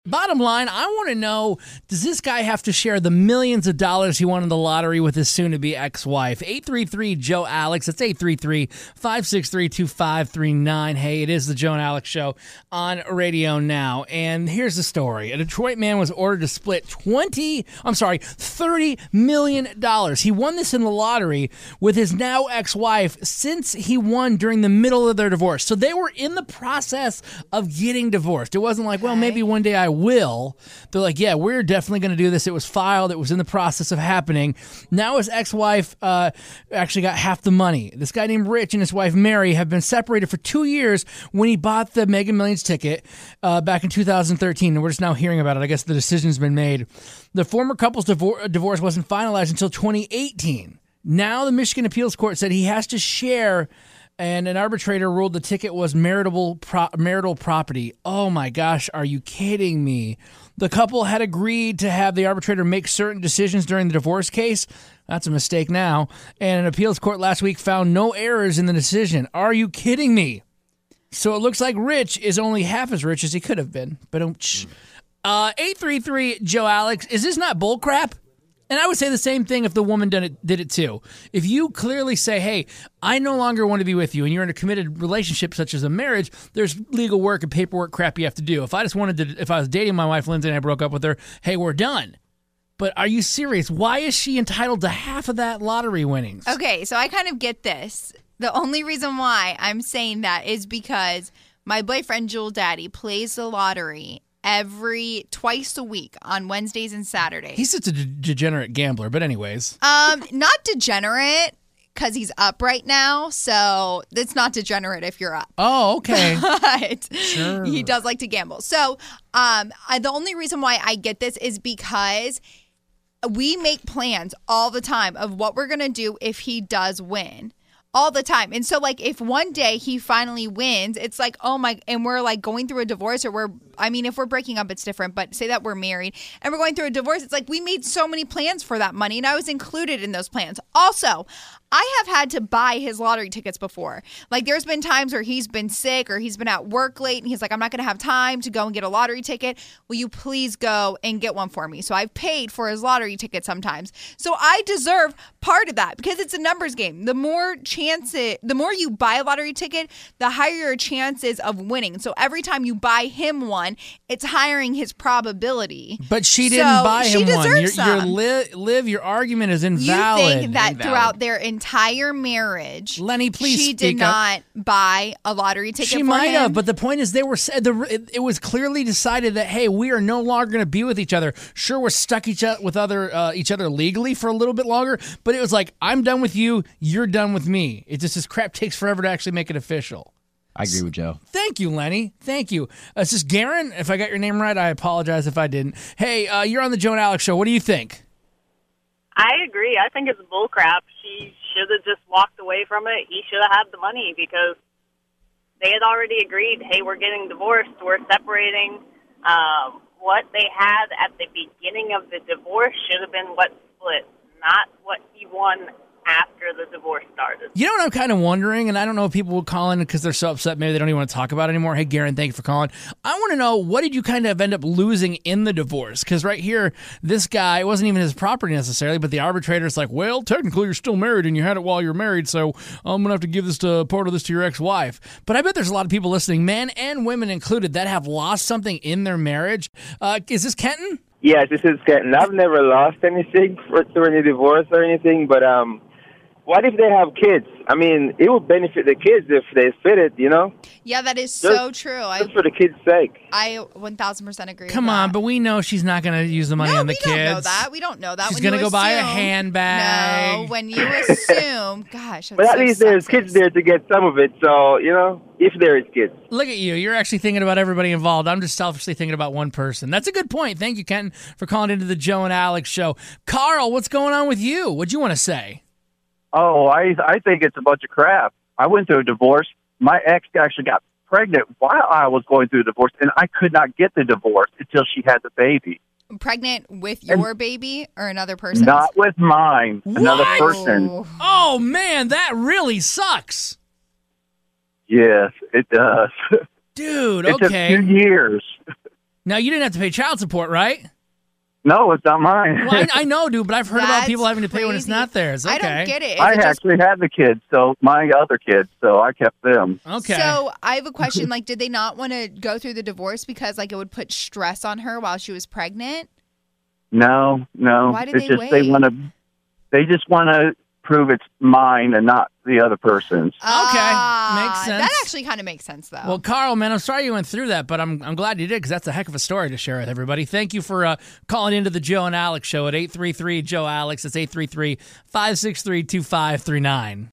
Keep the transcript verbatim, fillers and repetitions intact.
Bottom line, I want to know, does this guy have to share the millions of dollars he won in the lottery with his soon-to-be ex-wife? eight three three, Joe Alex. That's eight three three, five six three, two five three nine. Hey, it is the Joe and Alex Show on radio now. And here's the story. A Detroit man was ordered to split twenty, I'm sorry, thirty million dollars. He won this in the lottery with his now ex-wife since he won during the middle of their divorce. So they were in the process of getting divorced. It wasn't like, well, maybe one day I will. They're like, yeah, we're definitely going to do this. It was filed. It was in the process of happening. Now his ex-wife uh, actually got half the money. This guy named Rich and his wife Mary have been separated for two years when he bought the Mega Millions ticket uh, back in two thousand thirteen. And we're just now hearing about it. I guess the decision's been made. The former couple's divor- divorce wasn't finalized until twenty eighteen. Now the Michigan Appeals Court said he has to share, and an arbitrator ruled the ticket was marital pro- marital property. Oh my gosh, are you kidding me? The couple had agreed to have the arbitrator make certain decisions during the divorce case. That's a mistake now. And an appeals court last week found no errors in the decision. Are you kidding me? So it looks like Rich is only half as rich as he could have been. But uh, eight three three, Joe Alex, is this not bull crap? And I would say the same thing if the woman did it, did it too. If you clearly say, hey, I no longer want to be with you, and you're in a committed relationship such as a marriage, there's legal work and paperwork crap you have to do. If I just wanted to, if I was dating my wife, Lindsay, and I broke up with her, hey, we're done. But are you serious? Why is she entitled to half of that lottery winnings? Okay, so I kind of get this. The only reason why I'm saying that is because my boyfriend, Jewel Daddy, plays the lottery every twice a week on Wednesdays and Saturdays. He's such a de- degenerate gambler, but anyways. Um, not degenerate because he's up right now, so it's not degenerate if you're up. Oh, okay. But sure. He does like to gamble. So um, I, the only reason why I get this is because we make plans all the time of what we're going to do if he does win. All the time. And so, like, if one day he finally wins, it's like, oh my, and we're like going through a divorce, or we're, I mean, if we're breaking up, it's different, but say that we're married and we're going through a divorce, it's like we made so many plans for that money, and I was included in those plans. Also, I have had to buy his lottery tickets before. Like, there's been times where he's been sick or he's been at work late and he's like, I'm not going to have time to go and get a lottery ticket. Will you please go and get one for me? So I've paid for his lottery ticket sometimes. So I deserve part of that because it's a numbers game. The more chances, the more you buy a lottery ticket, the higher your chances of winning. So every time you buy him one, it's highering his probability. But she didn't so buy him she one. Your, some. your li- Liv, your argument is invalid. You think that invalid. throughout their entire marriage, Lenny, please she speak did up. not buy a lottery ticket She for might him? have, but the point is they were said the it, it was clearly decided that, hey, we are no longer going to be with each other. Sure, we're stuck each other with other uh, each other legally for a little bit longer, but it was like, I'm done with you, you're done with me. It just this crap takes forever to actually make it official. I agree with Joe. Thank you, Lenny. Thank you. Uh, this is Garen. If I got your name right, I apologize if I didn't. Hey, uh, you're on the Joe and Alex Show. What do you think? I agree. I think it's bullcrap. She should have just walked away from it. He should have had the money because they had already agreed, hey, we're getting divorced, we're separating. Um, what they had at the beginning of the divorce should have been what split, not what he won after the divorce started. You know what I'm kind of wondering, and I don't know if people will call in because they're so upset, maybe they don't even want to talk about it anymore. Hey, Garen, thank you for calling. I want to know, what did you kind of end up losing in the divorce? Because right here, this guy, it wasn't even his property necessarily, but the arbitrator's like, well, technically you're still married and you had it while you're married, so I'm going to have to give this to part of this to your ex-wife. But I bet there's a lot of people listening, men and women included, that have lost something in their marriage. Uh, is this Kenton? Yes, this is Kenton. I've never lost anything for, through any divorce or anything, but um, what if they have kids? I mean, it would benefit the kids if they fit it, you know? Yeah, that is so just, true. I, just for the kids' sake. I one thousand percent agree Come with on, that. but we know she's not going to use the money no, on the we kids. don't know that. We don't know that. She's going to go buy a handbag. No, when you assume, gosh, that's But at so least there's sexist. kids there to get some of it, so, you know, if there is kids. Look at you. You're actually thinking about everybody involved. I'm just selfishly thinking about one person. That's a good point. Thank you, Kenton, for calling into the Joe and Alex Show. Carl, what's going on with you? What'd you want to say? Oh, I I think it's a bunch of crap. I went through a divorce. My ex actually got pregnant while I was going through a divorce, and I could not get the divorce until she had the baby. Pregnant with your and baby or another person? Not with mine. What? Another person. Oh, man, that really sucks. Yes, it does. Dude, it okay. took two years. Now, you didn't have to pay child support, right? No, it's not mine. Well, I, I know, dude, but I've heard about That's people having to pay when it's crazy. not theirs. Okay. I don't get it. Is I it just- actually had the kids, so my other kids, so I kept them. Okay. So I have a question. Like, did they not want to go through the divorce because like it would put stress on her while she was pregnant? No, no. Why did it's they just they wait? want to. They just want to prove it's mine and not the other person's. Ah, makes sense. That actually kind of makes sense, though. Well, Carl, man, I'm sorry you went through that, but I'm I'm glad you did because that's a heck of a story to share with everybody. Thank you for uh, calling into the Joe and Alex show at eight three three Joe Alex. It's eight three three, five six three, two five three nine.